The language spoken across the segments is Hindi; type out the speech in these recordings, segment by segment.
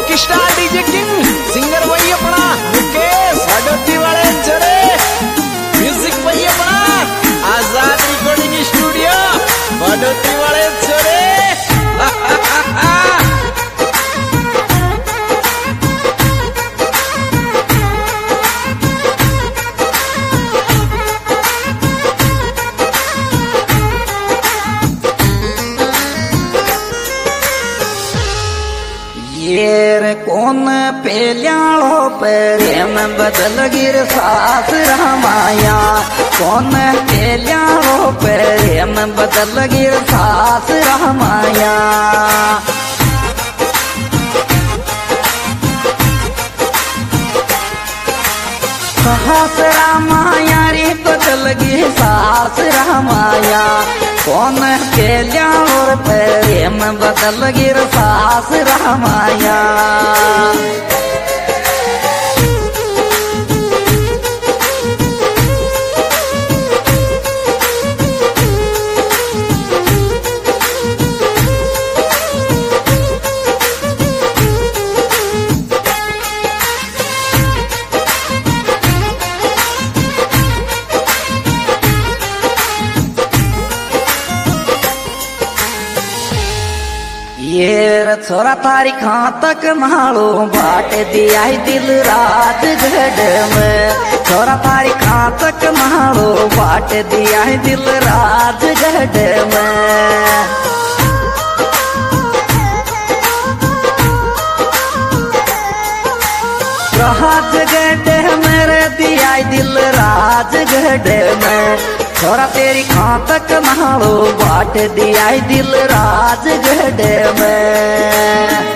रॉकस्टार डीजे किंग सिंगर वही अपना मुकेश हडोती वाले चरे म्यूजिक वही अपना आजाद रिकॉर्डिंग स्टूडियो हडोती वाले चरे ये कौन पेल्यालो प्रेम बदल गिर सास रामाया कौन पेल्यालो प्रेम बदल गिर सास रामाया सास रामाया रे बदल गिर सास रामाया कौन केल्या और प्रेम बदल गिर सास रामाया ये छोरा तारी खां तक नालो बाट दिया दिल राजगढ़ में छोरा तारी खां तक नालो बाट दिया दिल राजगढ़ में राजगढ़ मेरे दिया दिल राजगढ़ में छोरा तेरी खां तक नालो बाट दिया दिल राजगढ़ में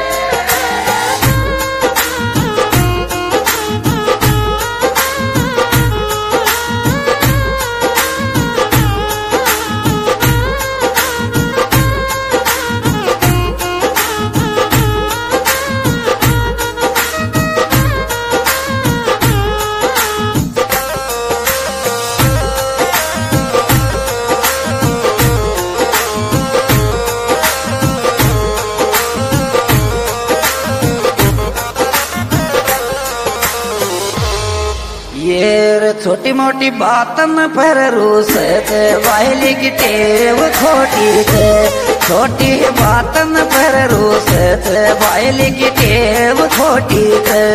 ये छोटी मोटी बातन पर रूस वायली की टेव खोटी थे छोटी बातन पर रूस वायली की टेव खोटी थे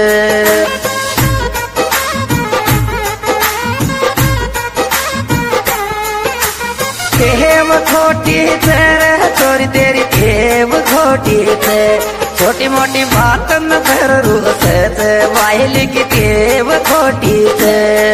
टेव खोटी थे चोरी तेरी टेव खोटी थे छोटी मोटी बातन पर रूस वायली की टेव खोटी थे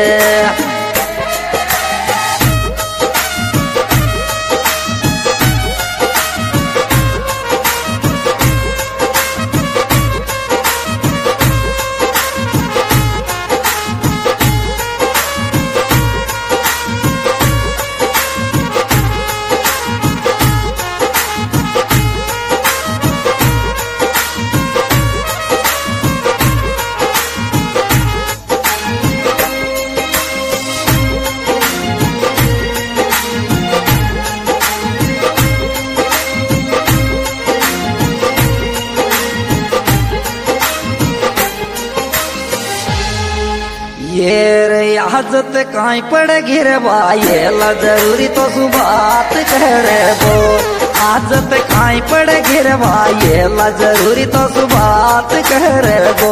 ये रे आजत काई पड़ गिरवा ये ला जरूरी तो सुबात करे बो आजत काई पड़ गिरवा ये ला जरूरी तो सुबात करे बो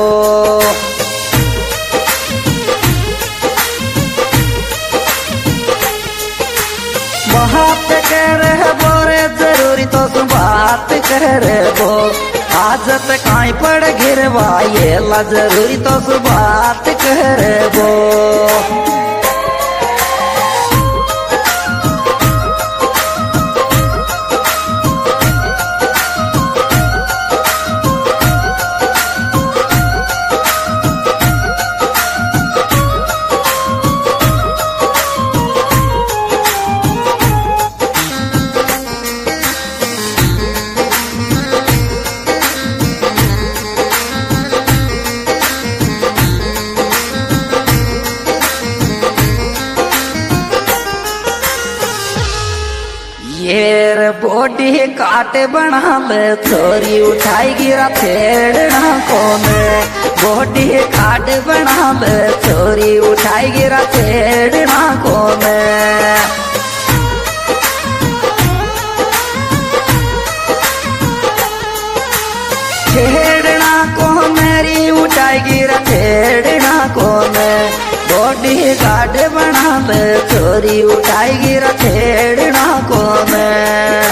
बात करे बोरे जरूरी तो सुबात करे बो आजत काई पड़ गिरवा ये ला जरूरी तो सुबात करे बो गोटी काट बना ले छोरी उठाई गिरा छेड़ना कौन गोटी काट बना ले छोरी उठाई गिरा छेड़ना कौन छेड़ना को मेरी उठाई गिरा छेड़ना को मैं बॉडी गार्ड बना ले छोरी उठाई गिरा छेड़ना को मैं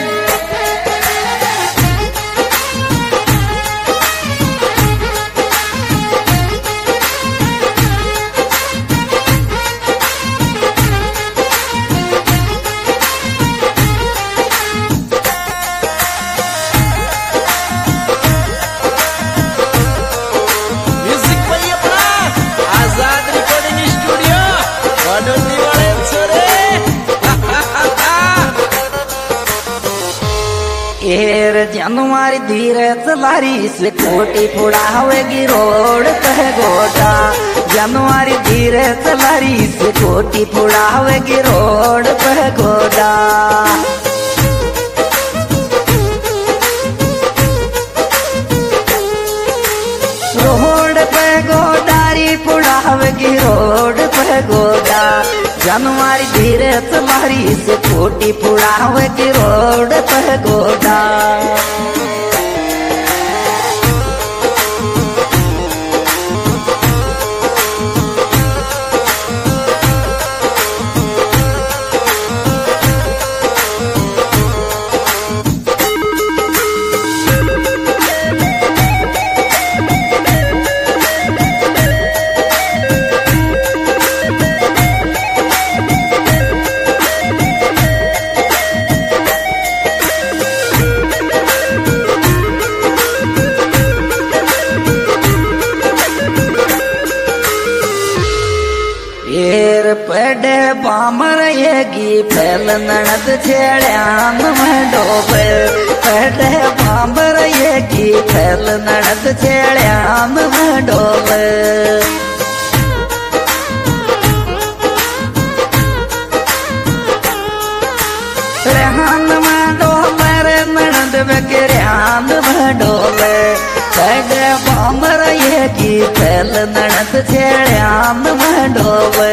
जनवारी धीरे चलारी से कोटी पुड़ावेगी रोड पे गोटा जनवारी धीरे चलारी से कोटी पुड़ावेगी रोड पे गोटा रोड पे गोडारी पुड़ावेगी रोड पे गोटा जनवारी धीरे चलारी से कोटी पुड़ावेगी रोड पे गोटा पेड़े बामर येगी फैल ननद छेड़्यान में डोबे पेड़े बामर येगी फैल ननद छेड़्यान में डोबे रेहान में डोबे रे ननद बेगरियान में डोबे पेड़े बामर येगी फैल ननद छेड़्यान में डोबे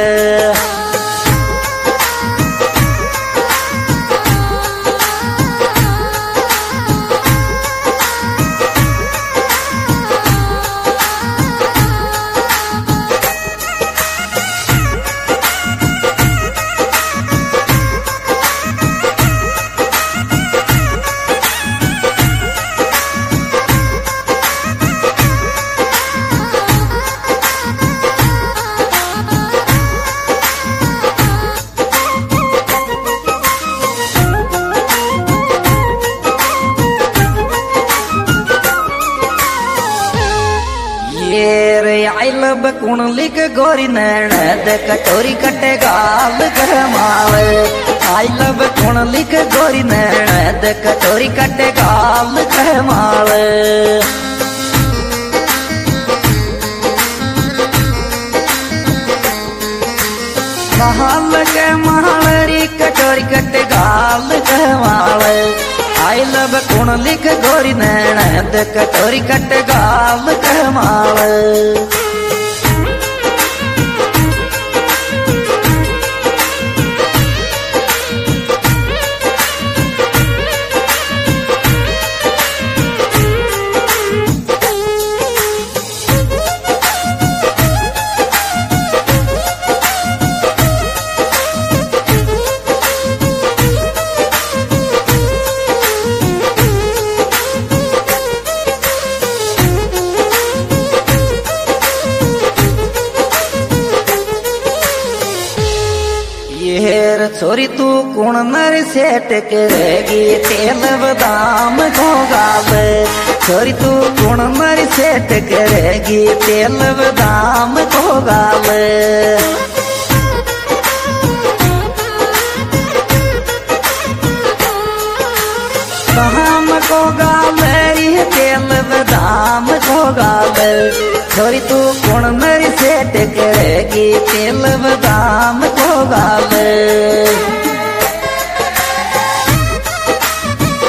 कुणलिक गोरी नैणद कटोरी कटे गाल करमावे आई लब कुणलिक गोरी नैणद कटोरी कटे गाल करमावे गाल के मालरी कटोरी कटे गाल करमावे आई लब कुणलिक गोरी नैणद कटोरी कटे गाल करमावे छोरी तू कुण नर सेट करेगी तेल बदाम को गाल छोरी तू कुण नर सेट करेगी तेल बदाम को गाल बदाम को गाल तेल बदाम को गाल छोरी तू कुण नर सेट करेगी तेल बदाम को गाल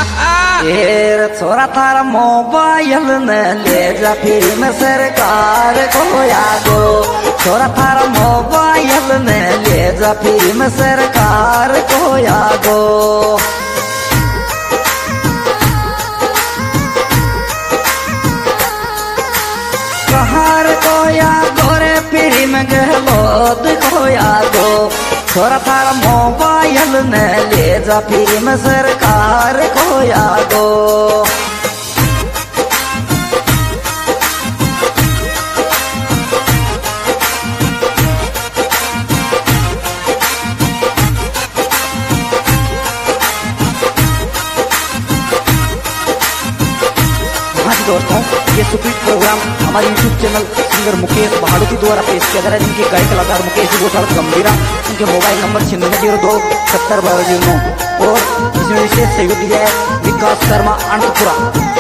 फिर छोरा थारा मोबाइल ने ले जा फिल्म सरकार को यादो छोरा थारा मोबाइल ने ले जा फिल्म सरकार को यादो कहार को यादो रे फिल्म गहलोत को यादो छोरा थारा मोबाइल ने ले जा फिल्म सरकार को यादो दोस्तों ये सुपीट प्रोग्राम हमारे YouTube channel singer Mukesh Bhadoti द्वारा पेश किया जा रहा है जिनके गायक कलाकार मुकेश गोसाल गंभीरा उनके मोबाइल नंबर 9602 70 1209 और इसमें विशेष सहयोग दिया है विकास शर्मा अनंतपुरा।